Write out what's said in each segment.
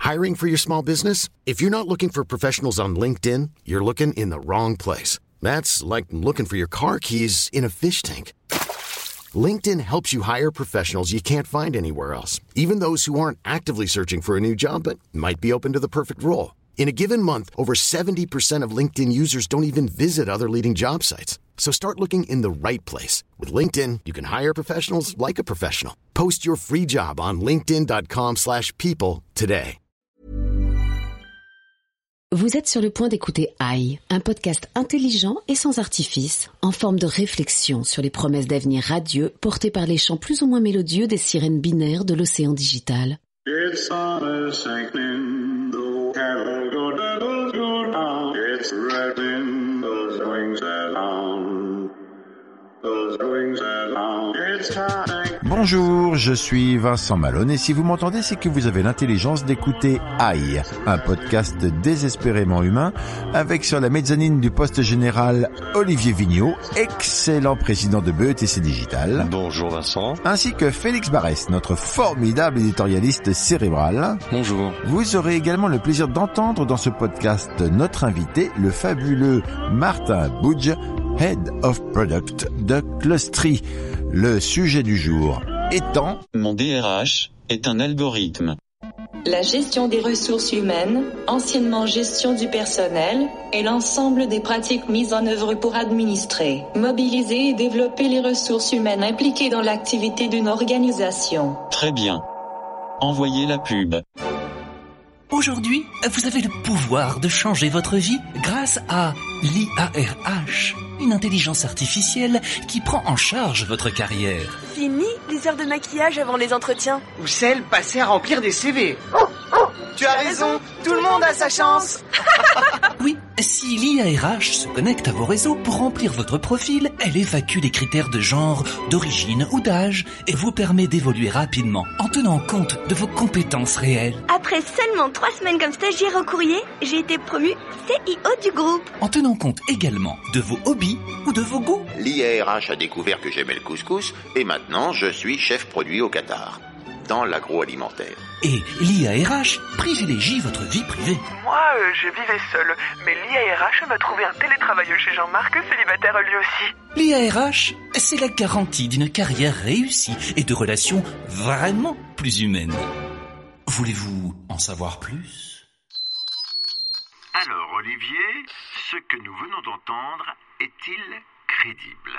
Hiring for your small business? If you're not looking for professionals on LinkedIn, you're looking in the wrong place. That's like looking for your car keys in a fish tank. LinkedIn helps you hire professionals you can't find anywhere else, even those who aren't actively searching for a new job but might be open to the perfect role. In a given month, over 70% of LinkedIn users don't even visit other leading job sites. So start looking in the right place. With LinkedIn, you can hire professionals like a professional. Post your free job on linkedin.com/people today. Vous êtes sur le point d'écouter AI, un podcast intelligent et sans artifice, en forme de réflexion sur les promesses d'avenir radieux portées par les chants plus ou moins mélodieux des sirènes binaires de l'océan digital. It's summer sinking, the cattle go down. It's wrapping those wings around. Those wings around. It's time. Bonjour, je suis Vincent Malone et si vous m'entendez, c'est que vous avez l'intelligence d'écouter AI, un podcast désespérément humain avec sur la mezzanine du poste général Olivier Vigneault, excellent président de BETC Digital. Bonjour Vincent. Ainsi que Félix Barrès, notre formidable éditorialiste cérébral. Bonjour. Vous aurez également le plaisir d'entendre dans ce podcast notre invité, le fabuleux Martin Boudge, Head of Product de Clustry. Le sujet du jour étant... Mon DRH est un algorithme. La gestion des ressources humaines, anciennement gestion du personnel, est l'ensemble des pratiques mises en œuvre pour administrer, mobiliser et développer les ressources humaines impliquées dans l'activité d'une organisation. Très bien. Envoyez la pub. Aujourd'hui, vous avez le pouvoir de changer votre vie grâce à l'IARH, une intelligence artificielle qui prend en charge votre carrière. Fini les heures de maquillage avant les entretiens. Ou celles passées à remplir des CV. Tu as raison, tout le monde a sa chance. Oui, si l'IARH se connecte à vos réseaux pour remplir votre profil, elle évacue les critères de genre, d'origine ou d'âge et vous permet d'évoluer rapidement en tenant compte de vos compétences réelles. Après seulement 3 semaines comme stagiaire au courrier, j'ai été promue CIO du groupe. En tenant compte également de vos hobbies ou de vos goûts. L'IARH a découvert que j'aimais le couscous et maintenant je suis chef produit au Qatar, dans l'agroalimentaire. Et l'IARH privilégie votre vie privée. Moi, je vivais seule, mais l'IARH m'a trouvé un télétravailleux chez Jean-Marc, célibataire lui aussi. L'IARH, c'est la garantie d'une carrière réussie et de relations vraiment plus humaines. Voulez-vous en savoir plus ? Alors, Olivier, ce que nous venons d'entendre est-il crédible ?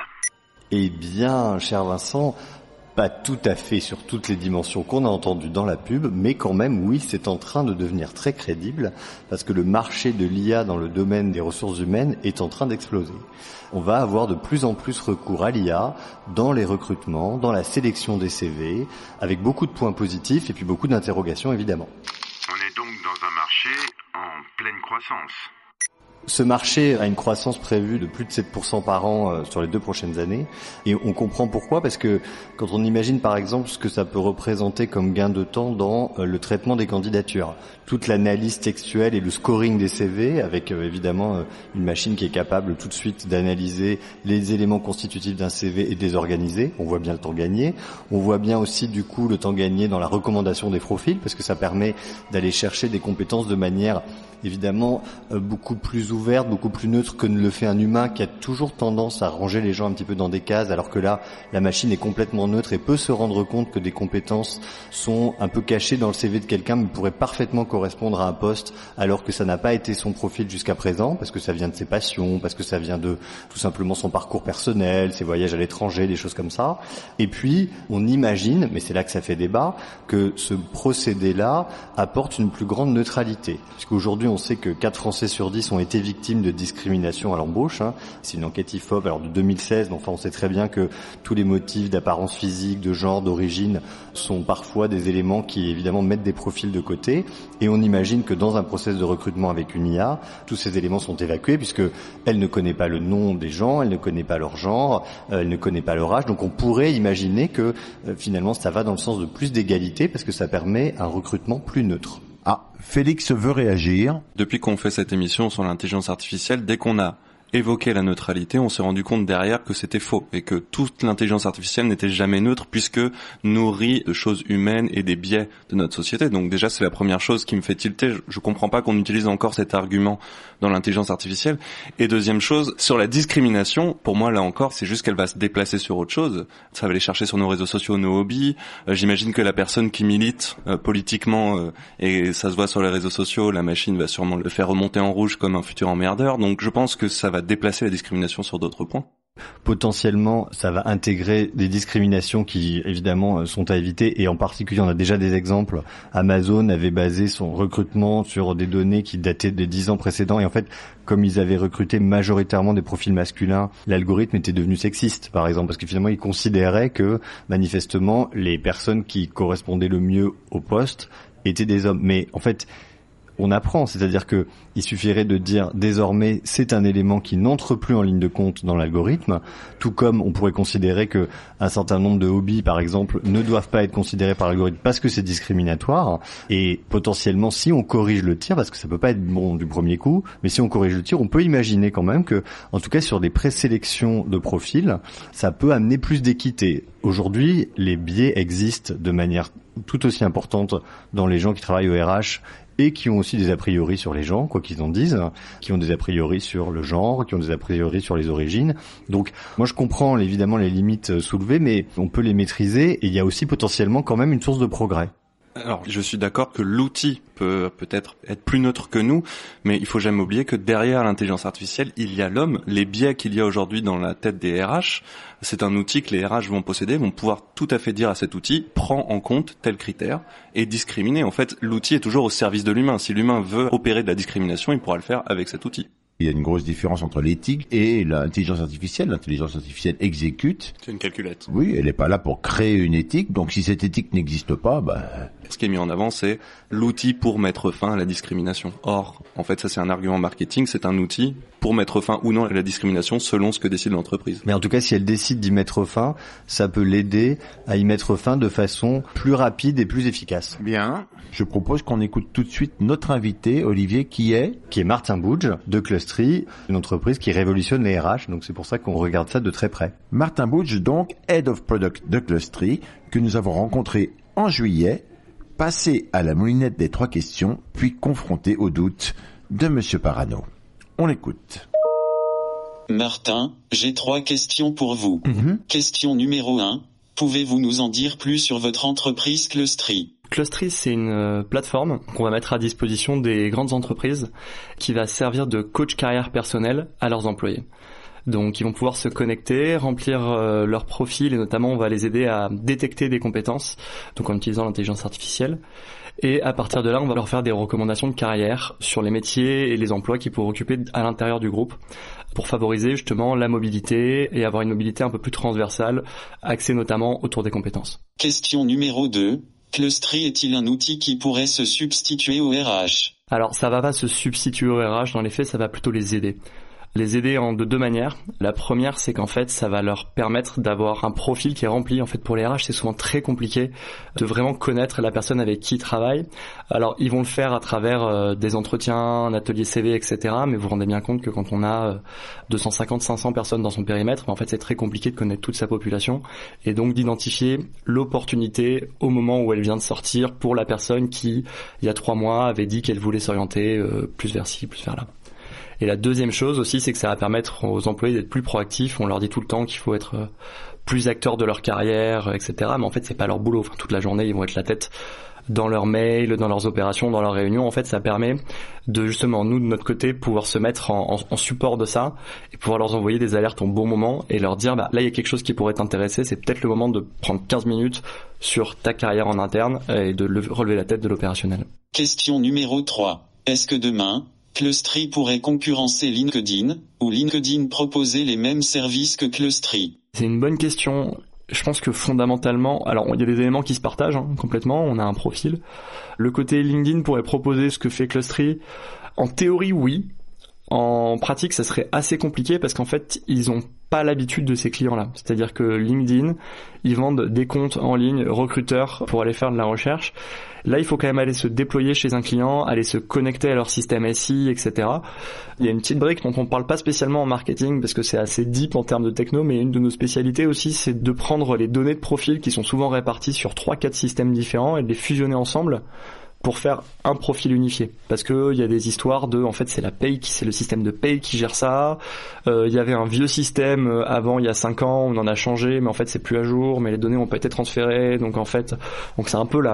Eh bien, cher Vincent, pas tout à fait sur toutes les dimensions qu'on a entendues dans la pub, mais quand même, oui, c'est en train de devenir très crédible parce que le marché de l'IA dans le domaine des ressources humaines est en train d'exploser. On va avoir de plus en plus recours à l'IA dans les recrutements, dans la sélection des CV, avec beaucoup de points positifs et puis beaucoup d'interrogations évidemment. On est donc dans un marché en pleine croissance. Ce marché a une croissance prévue de plus de 7% par an sur les 2 prochaines années. Et on comprend pourquoi, parce que quand on imagine par exemple ce que ça peut représenter comme gain de temps dans le traitement des candidatures, toute l'analyse textuelle et le scoring des CV, avec évidemment une machine qui est capable tout de suite d'analyser les éléments constitutifs d'un CV et de les organiser, on voit bien le temps gagné. On voit bien aussi du coup le temps gagné dans la recommandation des profils, parce que ça permet d'aller chercher des compétences de manière évidemment beaucoup plus ouverte, beaucoup plus neutre que ne le fait un humain qui a toujours tendance à ranger les gens un petit peu dans des cases, alors que là, la machine est complètement neutre et peut se rendre compte que des compétences sont un peu cachées dans le CV de quelqu'un, mais pourraient parfaitement correspondre à un poste, alors que ça n'a pas été son profil jusqu'à présent, parce que ça vient de ses passions, parce que ça vient de tout simplement son parcours personnel, ses voyages à l'étranger, des choses comme ça. Et puis, on imagine, mais c'est là que ça fait débat, que ce procédé-là apporte une plus grande neutralité. Puisqu'aujourd'hui, on sait que 4 Français sur 10 ont été victimes de discrimination à l'embauche. C'est une enquête IFOP alors de 2016, mais enfin on sait très bien que tous les motifs d'apparence physique, de genre, d'origine sont parfois des éléments qui évidemment mettent des profils de côté. Et on imagine que dans un process de recrutement avec une IA, tous ces éléments sont évacués puisque elle ne connaît pas le nom des gens, elle ne connaît pas leur genre, elle ne connaît pas leur âge. Donc on pourrait imaginer que finalement ça va dans le sens de plus d'égalité parce que ça permet un recrutement plus neutre. Ah, Félix veut réagir. Depuis qu'on fait cette émission sur l'intelligence artificielle, dès qu'on a évoqué la neutralité, on s'est rendu compte derrière que c'était faux et que toute l'intelligence artificielle n'était jamais neutre puisque nourrie de choses humaines et des biais de notre société. Donc déjà, c'est la première chose qui me fait tilter. Je comprends pas qu'on utilise encore cet argument dans l'intelligence artificielle. Et deuxième chose, sur la discrimination, pour moi, là encore, c'est juste qu'elle va se déplacer sur autre chose. Ça va aller chercher sur nos réseaux sociaux nos hobbies. J'imagine que la personne qui milite politiquement, et ça se voit sur les réseaux sociaux, la machine va sûrement le faire remonter en rouge comme un futur emmerdeur. Donc je pense que ça va déplacer la discrimination sur d'autres points. Potentiellement, ça va intégrer des discriminations qui, évidemment, sont à éviter. Et en particulier, on a déjà des exemples. Amazon avait basé son recrutement sur des données qui dataient des 10 ans précédents. Et en fait, comme ils avaient recruté majoritairement des profils masculins, l'algorithme était devenu sexiste, par exemple. Parce que finalement, ils considéraient que, manifestement, les personnes qui correspondaient le mieux au poste étaient des hommes. Mais en fait, on apprend, c'est-à-dire que il suffirait de dire désormais c'est un élément qui n'entre plus en ligne de compte dans l'algorithme, tout comme on pourrait considérer que un certain nombre de hobbies, par exemple, ne doivent pas être considérés par l'algorithme parce que c'est discriminatoire. Et potentiellement, si on corrige le tir, parce que ça peut pas être bon du premier coup, mais si on corrige le tir, on peut imaginer quand même que, en tout cas sur des présélections de profils, ça peut amener plus d'équité. Aujourd'hui, les biais existent de manière tout aussi importante dans les gens qui travaillent au RH et qui ont aussi des a priori sur les gens, quoi qu'ils en disent, qui ont des a priori sur le genre, qui ont des a priori sur les origines. Donc, moi, je comprends évidemment les limites soulevées, mais on peut les maîtriser et il y a aussi potentiellement quand même une source de progrès. Alors, je suis d'accord que l'outil peut peut-être être plus neutre que nous, mais il faut jamais oublier que derrière l'intelligence artificielle, il y a l'homme. Les biais qu'il y a aujourd'hui dans la tête des RH, c'est un outil que les RH vont posséder, vont pouvoir tout à fait dire à cet outil, prends en compte tel critère et discriminer. En fait, l'outil est toujours au service de l'humain. Si l'humain veut opérer de la discrimination, il pourra le faire avec cet outil. Il y a une grosse différence entre l'éthique et l'intelligence artificielle. L'intelligence artificielle exécute. C'est une calculette. Oui, elle n'est pas là pour créer une éthique. Donc si cette éthique n'existe pas, Ce qui est mis en avant, c'est l'outil pour mettre fin à la discrimination. Or, en fait, ça c'est un argument marketing, c'est un outil pour mettre fin ou non à la discrimination selon ce que décide l'entreprise. Mais en tout cas, si elle décide d'y mettre fin, ça peut l'aider à y mettre fin de façon plus rapide et plus efficace. Bien. Je propose qu'on écoute tout de suite notre invité, Olivier, qui est Martin Boudge de Clustry, une entreprise qui révolutionne les RH. Donc c'est pour ça qu'on regarde ça de très près. Martin Boudge, donc Head of Product de Clustry, que nous avons rencontré en juillet, passé à la moulinette des 3 questions, puis confronté aux doutes de Monsieur Parano. On l'écoute. Martin, j'ai 3 questions pour vous. Question numéro 1. Pouvez-vous nous en dire plus sur votre entreprise Clustry ? Clustry, c'est une plateforme qu'on va mettre à disposition des grandes entreprises qui va servir de coach carrière personnel à leurs employés. Donc ils vont pouvoir se connecter, remplir leur profil et notamment on va les aider à détecter des compétences, donc en utilisant l'intelligence artificielle. Et à partir de là, on va leur faire des recommandations de carrière sur les métiers et les emplois qu'ils pourraient occuper à l'intérieur du groupe pour favoriser justement la mobilité et avoir une mobilité un peu plus transversale, axée notamment autour des compétences. Question numéro 2. Clustry est-il un outil qui pourrait se substituer au RH ? Alors ça va pas se substituer au RH, dans les faits ça va plutôt les aider. Les aider de 2 manières. La première, c'est qu'en fait, ça va leur permettre d'avoir un profil qui est rempli. En fait, pour les RH, c'est souvent très compliqué de vraiment connaître la personne avec qui ils travaillent. Alors, ils vont le faire à travers des entretiens, un atelier CV, etc. Mais vous vous rendez bien compte que quand on a 250-500 personnes dans son périmètre, en fait, c'est très compliqué de connaître toute sa population. Et donc, d'identifier l'opportunité au moment où elle vient de sortir pour la personne qui, il y a 3 mois, avait dit qu'elle voulait s'orienter plus vers ci, plus vers là. Et la deuxième chose aussi, c'est que ça va permettre aux employés d'être plus proactifs. On leur dit tout le temps qu'il faut être plus acteurs de leur carrière, etc. Mais en fait, c'est pas leur boulot. Enfin, toute la journée, ils vont être la tête dans leurs mails, dans leurs opérations, dans leurs réunions. En fait, ça permet de justement, nous, de notre côté, pouvoir se mettre en support de ça et pouvoir leur envoyer des alertes au bon moment et leur dire, là, il y a quelque chose qui pourrait t'intéresser. C'est peut-être le moment de prendre 15 minutes sur ta carrière en interne et de relever la tête de l'opérationnel. Question numéro 3. Est-ce que demain, Clustry pourrait concurrencer LinkedIn, ou LinkedIn proposer les mêmes services que Clustry ? C'est une bonne question. Je pense que fondamentalement, alors il y a des éléments qui se partagent complètement, on a un profil. Le côté LinkedIn pourrait proposer ce que fait Clustry. En théorie, oui. En pratique, ça serait assez compliqué parce qu'en fait, ils ont pas l'habitude de ces clients-là. C'est-à-dire que LinkedIn, ils vendent des comptes en ligne recruteurs pour aller faire de la recherche. Là, il faut quand même aller se déployer chez un client, aller se connecter à leur système SI, etc. Il y a une petite brique dont on parle pas spécialement en marketing parce que c'est assez deep en termes de techno, mais une de nos spécialités aussi, c'est de prendre les données de profil qui sont souvent réparties sur 3-4 systèmes différents et de les fusionner ensemble pour faire un profil unifié. Parce que il y a des histoires de, en fait, c'est le système de paye qui gère ça. Il y avait un vieux système avant, il y a 5 ans, on en a changé, mais en fait, c'est plus à jour, mais les données ont pas été transférées. Donc c'est un peu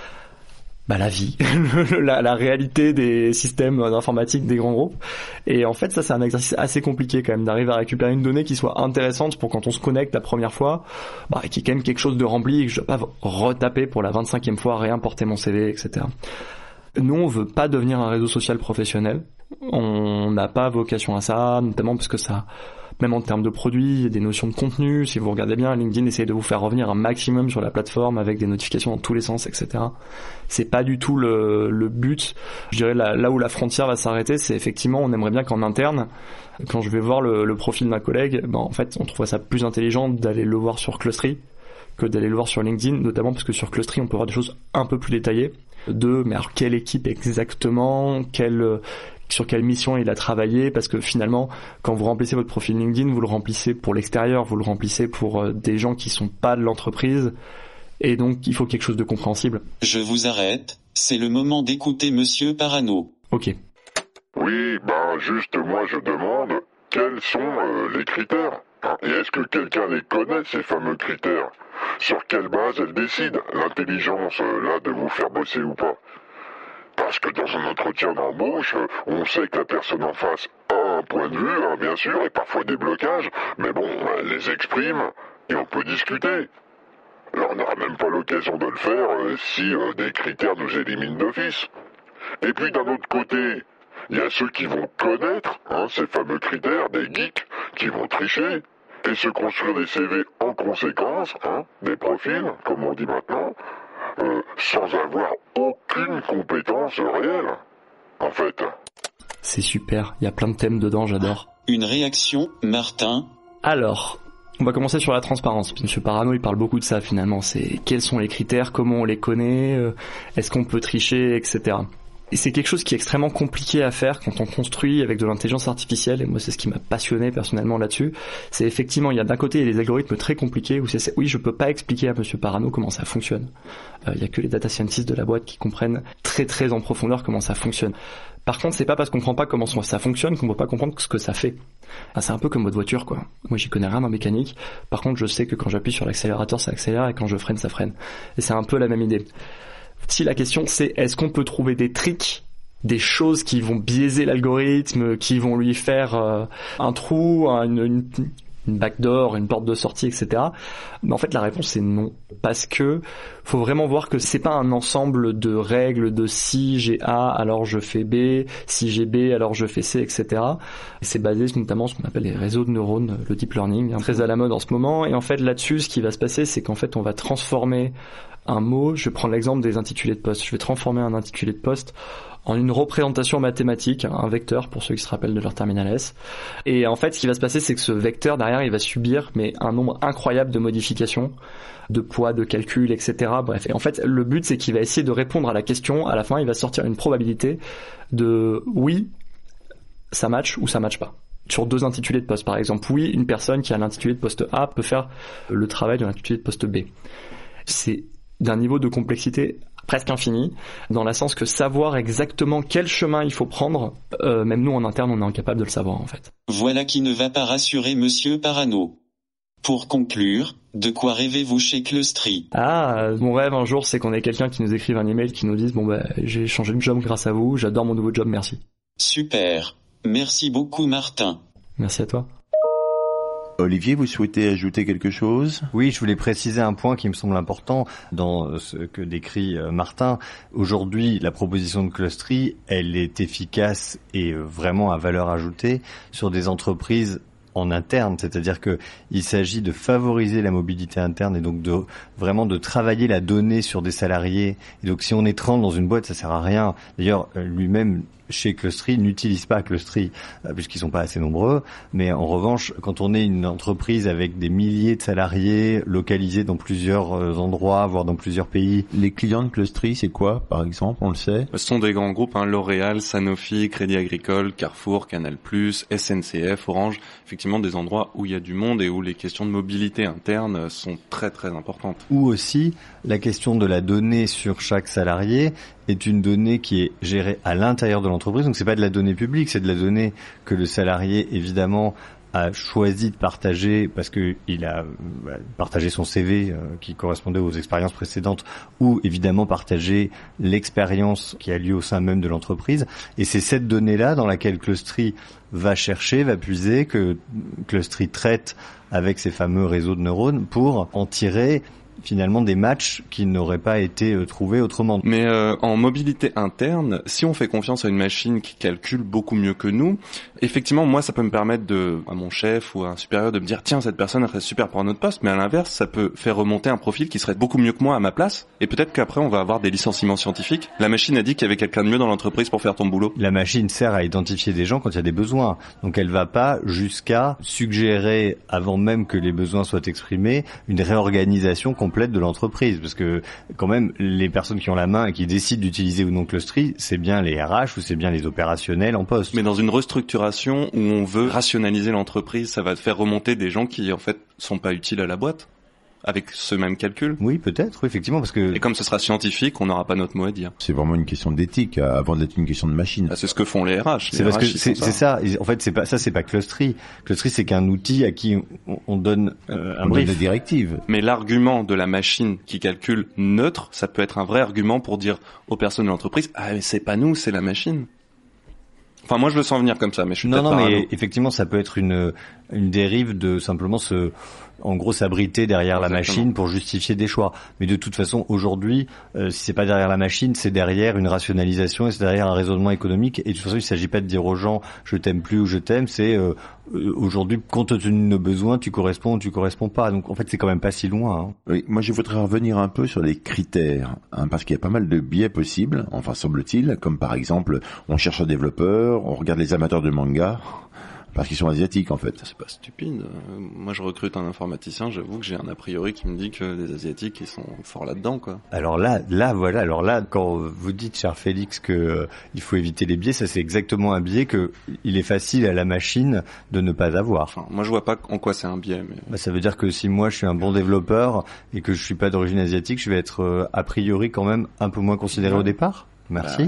la vie, la réalité des systèmes informatiques des grands groupes. Et en fait, ça, c'est un exercice assez compliqué quand même d'arriver à récupérer une donnée qui soit intéressante pour quand on se connecte la première fois, et qui est quand même quelque chose de rempli et que je dois pas retaper pour la 25e fois, réimporter mon CV, etc. Nous, on veut pas devenir un réseau social professionnel. On n'a pas vocation à ça, notamment parce que ça, même en termes de produits, il y a des notions de contenu. Si vous regardez bien, LinkedIn essaye de vous faire revenir un maximum sur la plateforme avec des notifications dans tous les sens, etc. C'est pas du tout le but. Je dirais là où la frontière va s'arrêter, c'est effectivement, on aimerait bien qu'en interne, quand je vais voir le profil d'un collègue, en fait, on trouverait ça plus intelligent d'aller le voir sur Clustry que d'aller le voir sur LinkedIn, notamment parce que sur Clustry, on peut voir des choses un peu plus détaillées mais alors quelle équipe exactement, sur quelle mission il a travaillé, parce que finalement, quand vous remplissez votre profil LinkedIn, vous le remplissez pour l'extérieur, vous le remplissez pour des gens qui sont pas de l'entreprise, et donc il faut quelque chose de compréhensible. Je vous arrête, c'est le moment d'écouter Monsieur Parano. Ok. Oui, juste moi je demande, quels sont les critères, et est-ce que quelqu'un les connaît, ces fameux critères? Sur quelle base elle décide, l'intelligence, là, de vous faire bosser ou pas? Parce que dans un entretien d'embauche, on sait que la personne en face a un point de vue, bien sûr, et parfois des blocages, mais bon, elle les exprime, et on peut discuter. Là, on n'aura même pas l'occasion de le faire si des critères nous éliminent d'office. Et puis d'un autre côté, il y a ceux qui vont connaître ces fameux critères, des geeks, qui vont tricher, et se construire des CV en conséquence, des profils, comme on dit maintenant, sans avoir aucune compétence réelle, en fait. C'est super, il y a plein de thèmes dedans, j'adore. Une réaction, Martin? Alors, on va commencer sur la transparence. Monsieur Parano, il parle beaucoup de ça finalement. C'est quels sont les critères, comment on les connaît, est-ce qu'on peut tricher, etc. Et c'est quelque chose qui est extrêmement compliqué à faire quand on construit avec de l'intelligence artificielle, et moi c'est ce qui m'a passionné personnellement là-dessus. C'est effectivement, il y a d'un côté des algorithmes très compliqués où oui, je peux pas expliquer à Monsieur Parano comment ça fonctionne. Il y a que les data scientists de la boîte qui comprennent très très en profondeur comment ça fonctionne. Par contre, c'est pas parce qu'on comprend pas comment ça fonctionne qu'on peut pas comprendre ce que ça fait. C'est un peu comme votre voiture, quoi. Moi, j'y connais rien en mécanique. Par contre, je sais que quand j'appuie sur l'accélérateur, ça accélère, et quand je freine, ça freine. Et c'est un peu la même idée. Si la question c'est est-ce qu'on peut trouver des tricks, des choses qui vont biaiser l'algorithme, qui vont lui faire un trou, une backdoor, une porte de sortie, etc. Mais en fait la réponse c'est non, parce que faut vraiment voir que c'est pas un ensemble de règles de si j'ai A alors je fais B, si j'ai B alors je fais C, etc. Et c'est basé notamment sur ce qu'on appelle les réseaux de neurones, le deep learning, très à la mode en ce moment. Et en fait là-dessus ce qui va se passer c'est qu'en fait on va transformer un mot, je vais prendre l'exemple des intitulés de poste, je vais transformer un intitulé de poste en une représentation mathématique, un vecteur pour ceux qui se rappellent de leur terminal S. Et en fait, ce qui va se passer, c'est que ce vecteur derrière, il va subir un nombre incroyable de modifications, de poids, de calculs, etc. Bref. Et en fait, le but, c'est qu'il va essayer de répondre à la question. À la fin, il va sortir une probabilité de oui, ça match ou ça match pas. Sur 2 intitulés de poste, par exemple. Oui, une personne qui a l'intitulé de poste A peut faire le travail de l'intitulé de poste B. C'est d'un niveau de complexité presque infini, dans le sens que savoir exactement quel chemin il faut prendre, même nous en interne on est incapable de le savoir en fait. Voilà qui ne va pas rassurer Monsieur Parano. Pour conclure, de quoi rêvez-vous chez Clustry? Mon rêve un jour c'est qu'on ait quelqu'un qui nous écrive un email qui nous dise j'ai changé de job grâce à vous, j'adore mon nouveau job, merci. Super, merci beaucoup Martin. Merci à toi. Olivier, vous souhaitez ajouter quelque chose? Oui, je voulais préciser un point qui me semble important dans ce que décrit Martin. Aujourd'hui, la proposition de Clustry, elle est efficace et vraiment à valeur ajoutée sur des entreprises en interne, c'est-à-dire que il s'agit de favoriser la mobilité interne et donc de travailler la donnée sur des salariés. Et donc si on est 30 dans une boîte, ça sert à rien. D'ailleurs, lui-même chez Clustry n'utilisent pas Clustry puisqu'ils sont pas assez nombreux. Mais en revanche, quand on est une entreprise avec des milliers de salariés localisés dans plusieurs endroits, voire dans plusieurs pays. Les clients de Clustry, c'est quoi, par exemple, on le sait? Ce sont des grands groupes, L'Oréal, Sanofi, Crédit Agricole, Carrefour, Canal+, SNCF, Orange. Effectivement, des endroits où il y a du monde et où les questions de mobilité interne sont très très importantes. Ou aussi, la question de la donnée sur chaque salarié est une donnée qui est gérée à l'intérieur de l'entreprise. Donc c'est pas de la donnée publique, c'est de la donnée que le salarié, évidemment, a choisi de partager parce que il a partagé son CV qui correspondait aux expériences précédentes, ou évidemment partager l'expérience qui a lieu au sein même de l'entreprise. Et c'est cette donnée-là dans laquelle Clustry va chercher, va puiser, que Clustry traite avec ces fameux réseaux de neurones pour en tirer finalement des matchs qui n'auraient pas été trouvés autrement. Mais en mobilité interne, si on fait confiance à une machine qui calcule beaucoup mieux que nous, effectivement, moi, ça peut me permettre à mon chef ou à un supérieur de me dire, tiens, cette personne serait super pour un autre poste, mais à l'inverse, ça peut faire remonter un profil qui serait beaucoup mieux que moi à ma place, et peut-être qu'après, on va avoir des licenciements scientifiques. La machine a dit qu'il y avait quelqu'un de mieux dans l'entreprise pour faire ton boulot. La machine sert à identifier des gens quand il y a des besoins. Donc elle va pas jusqu'à suggérer, avant même que les besoins soient exprimés, une réorganisation complète de l'entreprise, parce que quand même les personnes qui ont la main et qui décident d'utiliser ou non Clustry, c'est bien les RH ou c'est bien les opérationnels en poste. Mais dans une restructuration où on veut rationaliser l'entreprise, ça va faire remonter des gens qui en fait sont pas utiles à la boîte avec ce même calcul. Oui, peut-être, oui, effectivement, parce que... Et comme ce sera scientifique, on n'aura pas notre mot à dire. C'est vraiment une question d'éthique avant d'être une question de machine. C'est ce que font les RH. C'est parce que c'est ça. En fait, c'est pas Clustry. Clustry, c'est qu'un outil à qui on donne un brief. Donne des directives. Mais l'argument de la machine qui calcule neutre, ça peut être un vrai argument pour dire aux personnes de l'entreprise, ah, mais c'est pas nous, c'est la machine. Enfin, moi, je le sens venir comme ça, mais je suis peut-être parano. Mais effectivement, ça peut être une dérive de simplement en gros, s'abriter derrière la machine pour justifier des choix. Mais de toute façon, aujourd'hui, si c'est pas derrière la machine, c'est derrière une rationalisation et c'est derrière un raisonnement économique. Et de toute façon, il s'agit pas de dire aux gens, je t'aime plus ou je t'aime, c'est aujourd'hui, compte tenu de nos besoins, tu corresponds ou tu corresponds pas. Donc, en fait, c'est quand même pas si loin. Hein. Oui, moi, je voudrais revenir un peu sur les critères, parce qu'il y a pas mal de biais possibles, enfin, semble-t-il, comme par exemple, on cherche un développeur, on regarde les amateurs de manga, parce qu'ils sont asiatiques, en fait. C'est pas stupide. Moi, je recrute un informaticien, j'avoue que j'ai un a priori qui me dit que les asiatiques, ils sont forts là-dedans, quoi. Alors là, quand vous dites, cher Félix, que il faut éviter les biais, ça c'est exactement un biais que il est facile à la machine de ne pas avoir. Enfin, moi, je vois pas en quoi c'est un biais, mais... ça veut dire que si moi, je suis un bon développeur et que je suis pas d'origine asiatique, je vais être, a priori, quand même, un peu moins considéré au départ. Merci.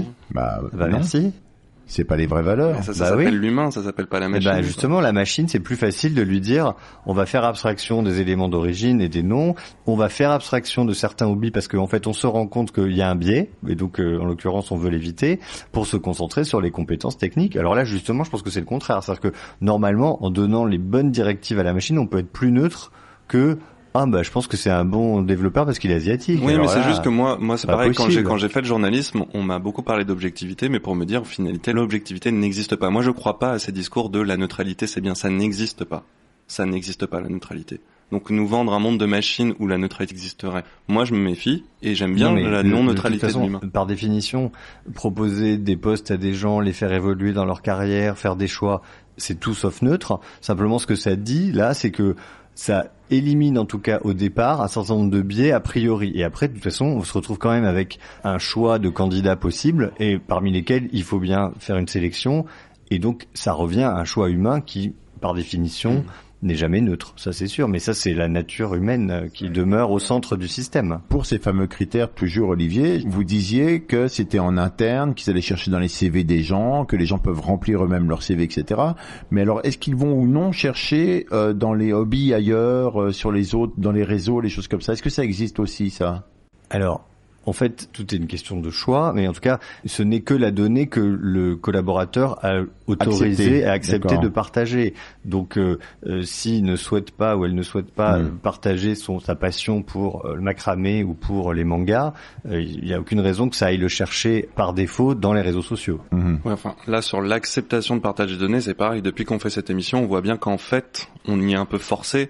Merci. C'est pas les vraies valeurs. Ça s'appelle l'humain, ça s'appelle pas la machine. Justement, la machine, c'est plus facile de lui dire, on va faire abstraction des éléments d'origine et des noms, on va faire abstraction de certains oublis parce qu'en fait, on se rend compte qu'il y a un biais, et donc, en l'occurrence, on veut l'éviter, pour se concentrer sur les compétences techniques. Alors là, justement, je pense que c'est le contraire. C'est-à-dire que, normalement, en donnant les bonnes directives à la machine, on peut être plus neutre que je pense que c'est un bon développeur parce qu'il est asiatique. Oui, alors mais c'est juste que moi c'est pareil, quand j'ai fait le journalisme, on m'a beaucoup parlé d'objectivité, mais pour me dire, en finalité, l'objectivité n'existe pas. Moi, je crois pas à ces discours de la neutralité, c'est bien, ça n'existe pas. Ça n'existe pas, la neutralité. Donc, nous vendre un monde de machines où la neutralité existerait. Moi, je me méfie, et j'aime bien la non-neutralité de l'humain. Par définition, proposer des postes à des gens, les faire évoluer dans leur carrière, faire des choix, c'est tout sauf neutre. Simplement, ce que ça dit, là, c'est que ça élimine en tout cas au départ un certain nombre de biais a priori. Et après, de toute façon, on se retrouve quand même avec un choix de candidats possibles et parmi lesquels il faut bien faire une sélection. Et donc, ça revient à un choix humain qui, par définition, n'est jamais neutre, ça c'est sûr, mais ça c'est la nature humaine qui demeure au centre du système. Pour ces fameux critères, toujours Olivier, vous disiez que c'était en interne, qu'ils allaient chercher dans les CV des gens, que les gens peuvent remplir eux-mêmes leur CV, etc. Mais alors, est-ce qu'ils vont ou non chercher dans les hobbies ailleurs, sur les autres, dans les réseaux, les choses comme ça? Est-ce que ça existe aussi, ça? Alors, en fait, tout est une question de choix, mais en tout cas, ce n'est que la donnée que le collaborateur a autorisé, accepté de partager. Donc, s'il ne souhaite pas ou elle ne souhaite pas partager sa passion pour le macramé ou pour les mangas, il n'y a aucune raison que ça aille le chercher par défaut dans les réseaux sociaux. Ouais, enfin, là, sur l'acceptation de partage des données, c'est pareil. Depuis qu'on fait cette émission, on voit bien qu'en fait, on y est un peu forcé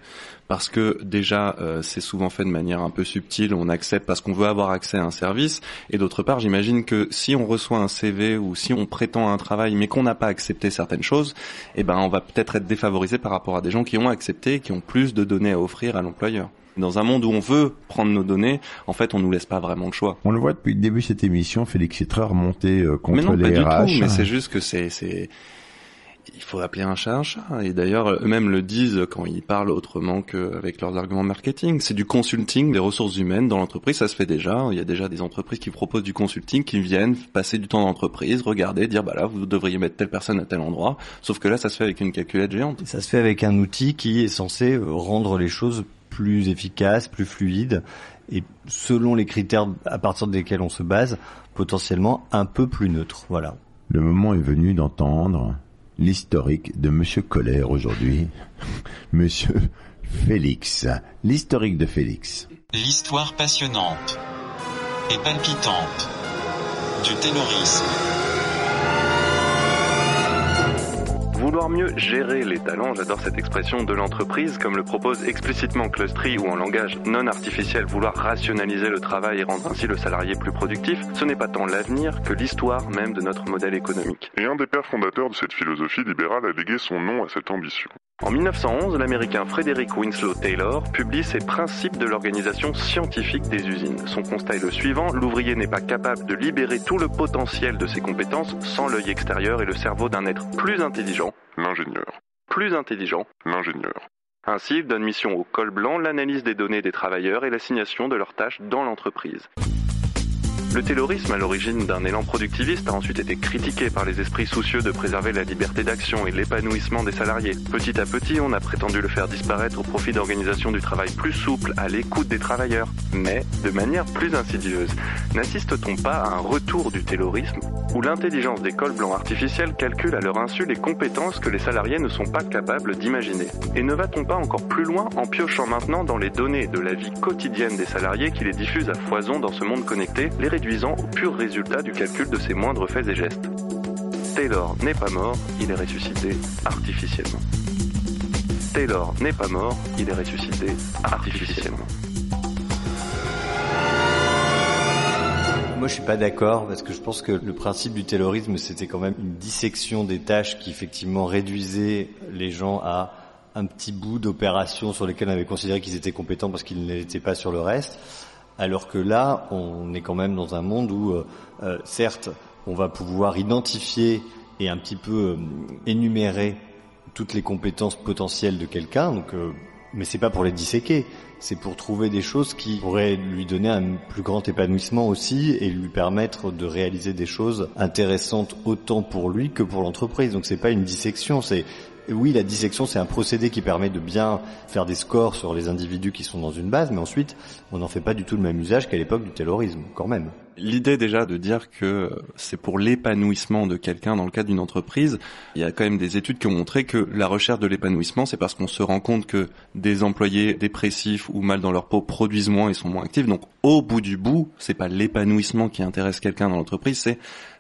parce que déjà c'est souvent fait de manière un peu subtile, on accepte parce qu'on veut avoir accès à un service, et d'autre part j'imagine que si on reçoit un CV ou si on prétend à un travail mais qu'on n'a pas accepté certaines choses, eh ben on va peut-être être défavorisé par rapport à des gens qui ont accepté et qui ont plus de données à offrir à l'employeur. Dans un monde où on veut prendre nos données, en fait, on nous laisse pas vraiment le choix. On le voit depuis le début de cette émission, Félix est très remonté contre mais non, les RH. Pas du tout, mais c'est juste que il faut appeler un chat un chat. Et d'ailleurs, eux-mêmes le disent quand ils parlent autrement qu'avec leurs arguments marketing. C'est du consulting des ressources humaines dans l'entreprise, ça se fait déjà. Il y a déjà des entreprises qui proposent du consulting, qui viennent passer du temps dans l'entreprise, regarder, dire bah là, vous devriez mettre telle personne à tel endroit. Sauf que là, ça se fait avec une calculette géante. Ça se fait avec un outil qui est censé rendre les choses plus efficaces, plus fluides, et selon les critères à partir desquels on se base, potentiellement un peu plus neutre. Voilà. Le moment est venu d'entendre l'historique de Monsieur Colère aujourd'hui. Monsieur Félix. L'historique de Félix. L'histoire passionnante et palpitante du taylorisme. Vouloir mieux gérer les talents, j'adore cette expression, de l'entreprise, comme le propose explicitement Clustry ou en langage non artificiel, vouloir rationaliser le travail et rendre ainsi le salarié plus productif, ce n'est pas tant l'avenir que l'histoire même de notre modèle économique. Et un des pères fondateurs de cette philosophie libérale a légué son nom à cette ambition. En 1911, l'Américain Frederick Winslow Taylor publie ses principes de l'organisation scientifique des usines. Son constat est le suivant, l'ouvrier n'est pas capable de libérer tout le potentiel de ses compétences sans l'œil extérieur et le cerveau d'un être plus intelligent, l'ingénieur. Plus intelligent, l'ingénieur. Ainsi, il donne mission au col blanc l'analyse des données des travailleurs et l'assignation de leurs tâches dans l'entreprise. Le taylorisme, à l'origine d'un élan productiviste, a ensuite été critiqué par les esprits soucieux de préserver la liberté d'action et l'épanouissement des salariés. Petit à petit, on a prétendu le faire disparaître au profit d'organisations du travail plus souples, à l'écoute des travailleurs. Mais, de manière plus insidieuse, n'assiste-t-on pas à un retour du taylorisme, où l'intelligence des cols blancs artificiels calcule à leur insu les compétences que les salariés ne sont pas capables d'imaginer? Et ne va-t-on pas encore plus loin en piochant maintenant dans les données de la vie quotidienne des salariés qui les diffusent à foison dans ce monde connecté, les réduisant au pur résultat du calcul de ses moindres faits et gestes? Taylor n'est pas mort, il est ressuscité artificiellement. Taylor n'est pas mort, il est ressuscité artificiellement. Moi, je suis pas d'accord parce que je pense que le principe du taylorisme, c'était quand même une dissection des tâches qui effectivement réduisait les gens à un petit bout d'opération sur lesquelles on avait considéré qu'ils étaient compétents parce qu'ils ne l'étaient pas sur le reste. Alors que là, on est quand même dans un monde où, certes, on va pouvoir identifier et un petit peu énumérer toutes les compétences potentielles de quelqu'un, donc, mais c'est pas pour les disséquer, c'est pour trouver des choses qui pourraient lui donner un plus grand épanouissement aussi et lui permettre de réaliser des choses intéressantes autant pour lui que pour l'entreprise. Donc c'est pas une dissection, oui, la dissection, c'est un procédé qui permet de bien faire des scores sur les individus qui sont dans une base, mais ensuite, on n'en fait pas du tout le même usage qu'à l'époque du taylorisme, quand même. L'idée déjà de dire que c'est pour l'épanouissement de quelqu'un dans le cadre d'une entreprise, il y a quand même des études qui ont montré que la recherche de l'épanouissement, c'est parce qu'on se rend compte que des employés dépressifs ou mal dans leur peau produisent moins et sont moins actifs. Donc, au bout du bout, c'est pas l'épanouissement qui intéresse quelqu'un dans l'entreprise, c'est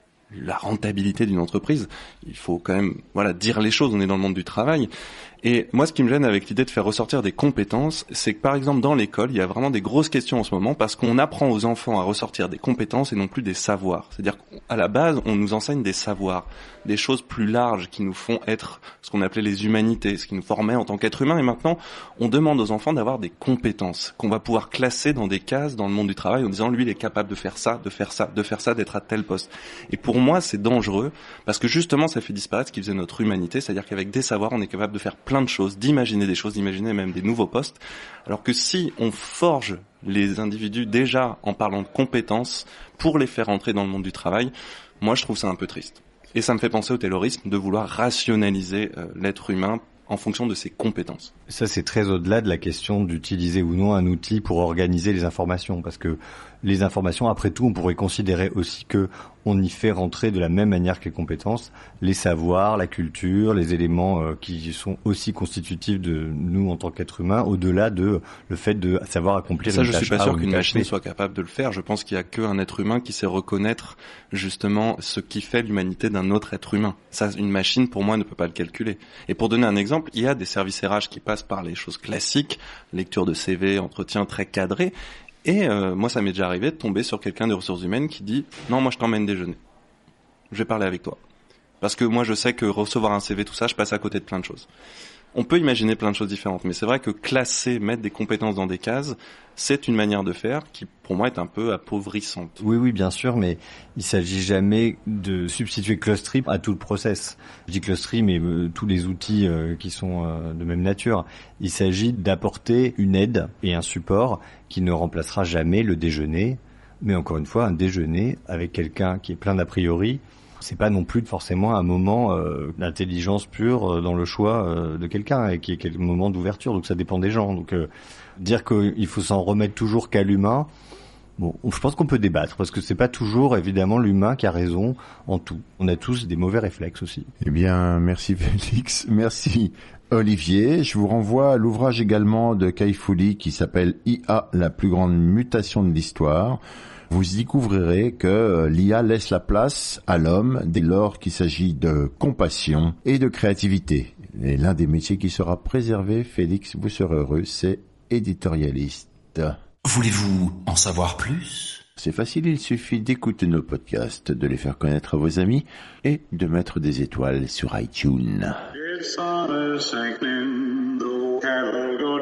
la rentabilité d'une entreprise. Il faut quand même, dire les choses. On est dans le monde du travail. Et moi, ce qui me gêne avec l'idée de faire ressortir des compétences, c'est que, par exemple, dans l'école, il y a vraiment des grosses questions en ce moment parce qu'on apprend aux enfants à ressortir des compétences et non plus des savoirs. C'est-à-dire qu'à la base, on nous enseigne des savoirs, des choses plus larges qui nous font être ce qu'on appelait les humanités, ce qui nous formait en tant qu'être humain. Et maintenant, on demande aux enfants d'avoir des compétences qu'on va pouvoir classer dans des cases dans le monde du travail en disant, lui, il est capable de faire ça, de faire ça, de faire ça, d'être à tel poste. Et pour moi, c'est dangereux parce que justement, ça fait disparaître ce qui faisait notre humanité, c'est-à-dire qu'avec des savoirs, on est capable de faire plein de choses, d'imaginer des choses, d'imaginer même des nouveaux postes. Alors que si on forge les individus déjà en parlant de compétences pour les faire entrer dans le monde du travail, moi je trouve ça un peu triste. Et ça me fait penser au taylorisme de vouloir rationaliser l'être humain en fonction de ses compétences. Ça, c'est très au-delà de la question d'utiliser ou non un outil pour organiser les informations, parce que les informations, après tout, on pourrait considérer aussi que on y fait rentrer de la même manière que les compétences, les savoirs, la culture, les éléments qui sont aussi constitutifs de nous en tant qu'êtres humains, au-delà de le fait de savoir accomplir une tâche. Ça, je suis pas A sûr ou qu'une une tâche machine B. soit capable de le faire. Je pense qu'il y a qu'un être humain qui sait reconnaître justement ce qui fait l'humanité d'un autre être humain. Ça, une machine, pour moi, ne peut pas le calculer. Et pour donner un exemple, il y a des services RH qui passent par les choses classiques, lecture de CV, entretien très cadré. Et moi, ça m'est déjà arrivé de tomber sur quelqu'un des ressources humaines qui dit « Non, moi, je t'emmène déjeuner. Je vais parler avec toi. » Parce que moi, je sais que recevoir un CV, tout ça, je passe à côté de plein de choses. On peut imaginer plein de choses différentes, mais c'est vrai que classer, mettre des compétences dans des cases, c'est une manière de faire qui, pour moi, est un peu appauvrissante. Oui, bien sûr, mais il s'agit jamais de substituer Clostry à tout le process. Je dis Clostry, mais tous les outils qui sont de même nature. Il s'agit d'apporter une aide et un support qui ne remplacera jamais le déjeuner, mais encore une fois, un déjeuner avec quelqu'un qui est plein d'a priori, c'est pas non plus forcément un moment d'intelligence pure dans le choix de quelqu'un et qui est un moment d'ouverture, donc ça dépend des gens. Donc dire qu'il faut s'en remettre toujours qu'à l'humain, bon, je pense qu'on peut débattre parce que c'est pas toujours évidemment l'humain qui a raison en tout. On a tous des mauvais réflexes aussi. Eh bien, merci Félix, merci Olivier. Je vous renvoie à l'ouvrage également de Kai Fu Lee qui s'appelle IA, la plus grande mutation de l'histoire. Vous y découvrirez que l'IA laisse la place à l'homme dès lors qu'il s'agit de compassion et de créativité. Et l'un des métiers qui sera préservé, Félix, vous serez heureux, c'est éditorialiste. Voulez-vous en savoir plus ? C'est facile, il suffit d'écouter nos podcasts, de les faire connaître à vos amis et de mettre des étoiles sur iTunes. It's on a sinking, though cattle go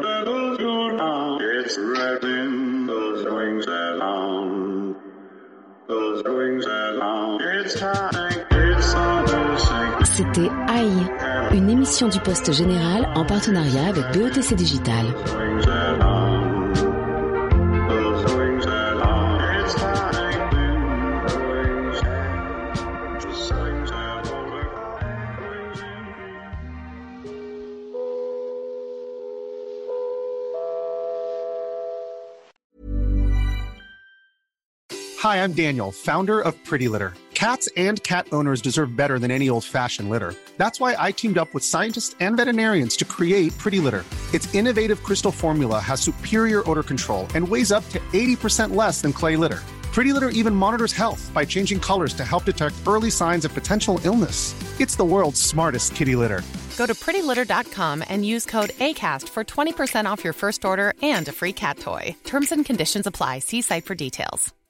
down. It's rattling those wings along. Those wings along. It's time, it's on a sinking. C'était AI, une émission du Poste Général en partenariat avec BETC Digital. Wings along. Those wings along. It's time, the wings. Just wings along. Hi, I'm Daniel, founder of Pretty Litter. Cats and cat owners deserve better than any old-fashioned litter. That's why I teamed up with scientists and veterinarians to create Pretty Litter. Its innovative crystal formula has superior odor control and weighs up to 80% less than clay litter. Pretty Litter even monitors health by changing colors to help detect early signs of potential illness. It's the world's smartest kitty litter. Go to prettylitter.com and use code ACAST for 20% off your first order and a free cat toy. Terms and conditions apply. See site for details.